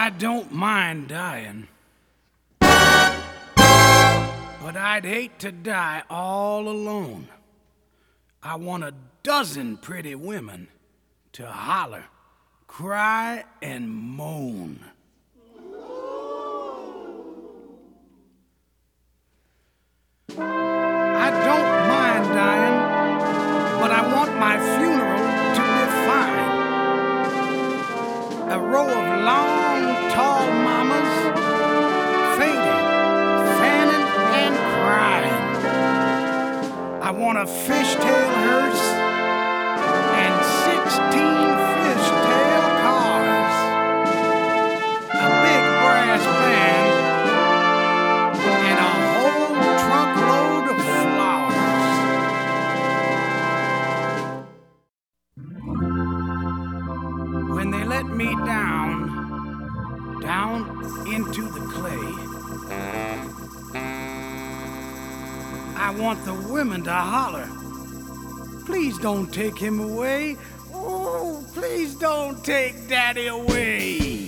I don't mind dying, but I'd hate to die all alone. I want a dozen pretty women to holler, cry, and moan. I don't mind dying, but I want my funeral to be fine. A row of long, tall mamas, fainting, fanning, and crying. I want a fishtail hearse and 16 fishtail cars, a big brass band, and a whole truckload of flowers. When they let me down into the clay, I want the women to holler, please don't take him away. Oh, please don't take Daddy away.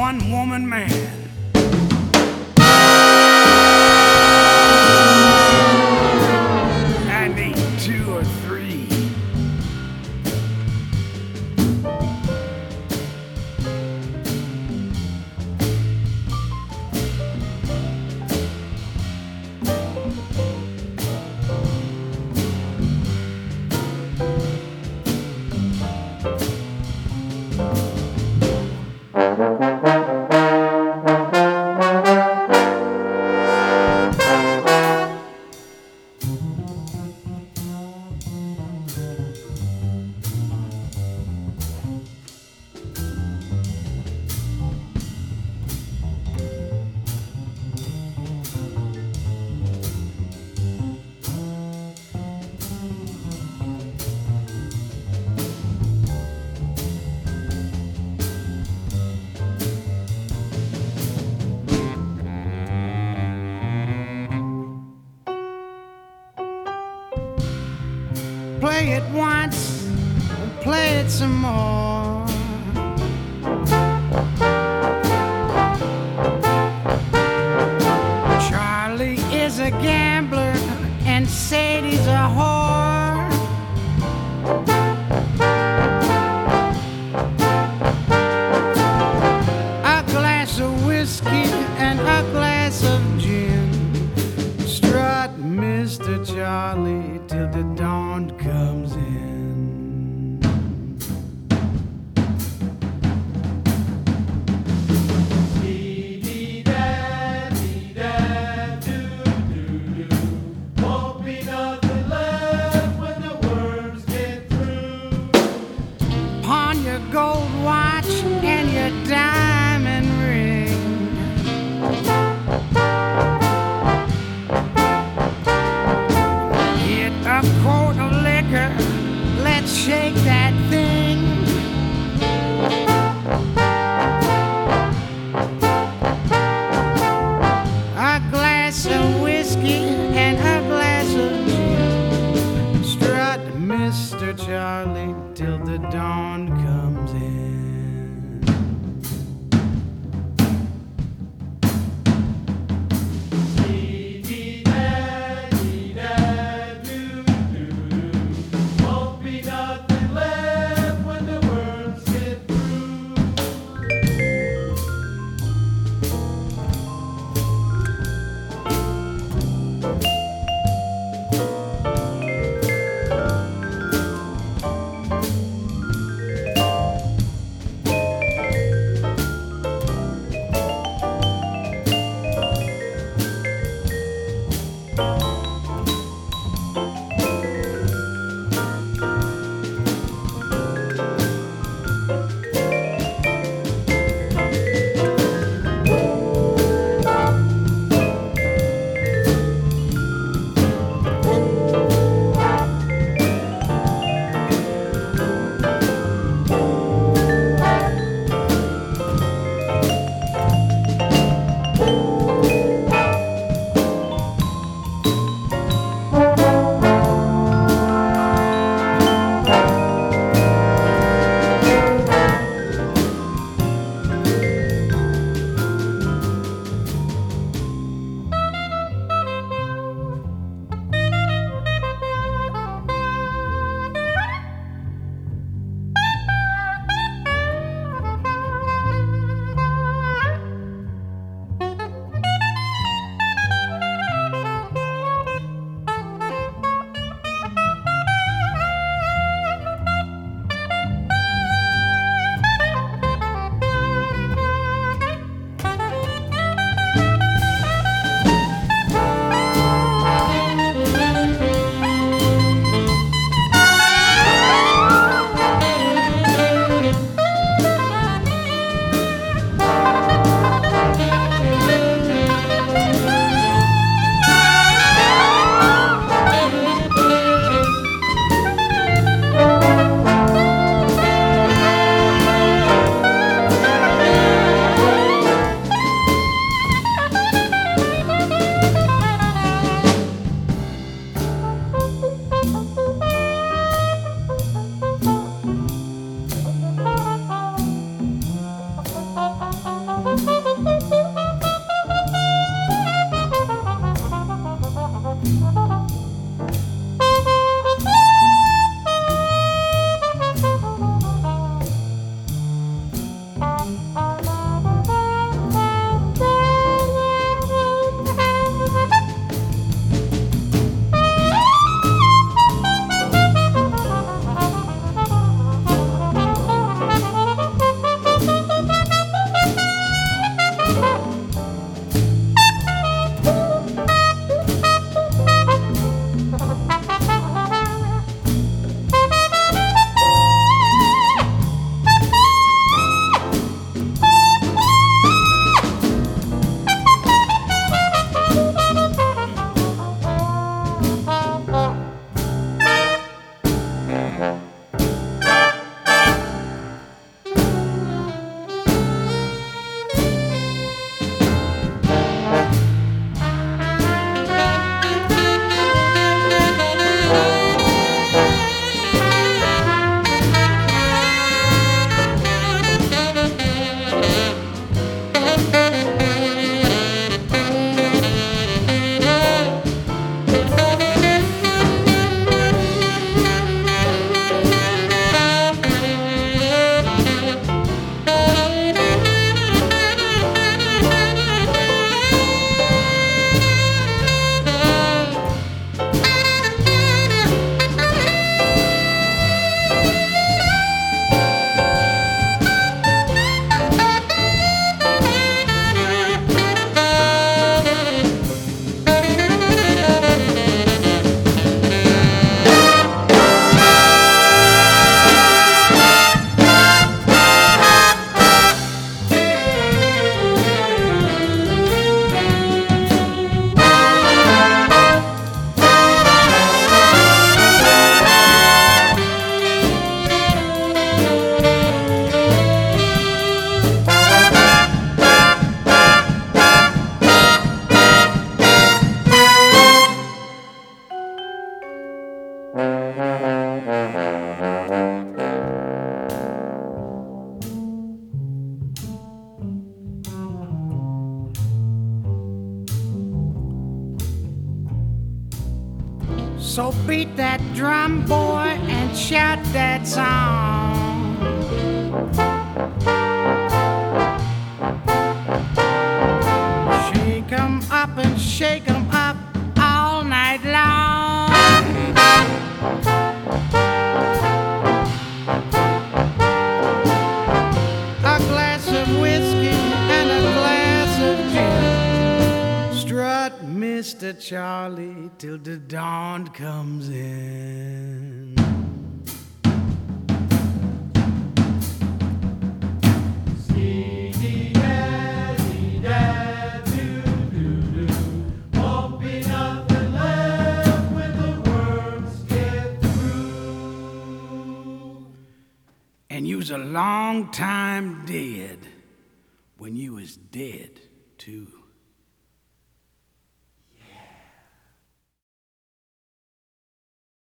one-woman man. I need two or three. Play it once, and play it some more. Charlie is a gambler and Sadie's a whore. A glass of whiskey and a glass of gin. Strut, Mr. Charlie, till the dawn comes in. Won't be nothing left when the worms get through. Pawn your gold watch and your diamond ring. Get a quart of liquor So beat that drum, boy, and shout that song. Shake 'em up and shake 'em up all night long. A glass of whiskey and a glass of gin. Strut, Mr. Charlie, till the dawn comes in. Won't be nothing left when the worms get through. And you's a long time dead when you was dead, too.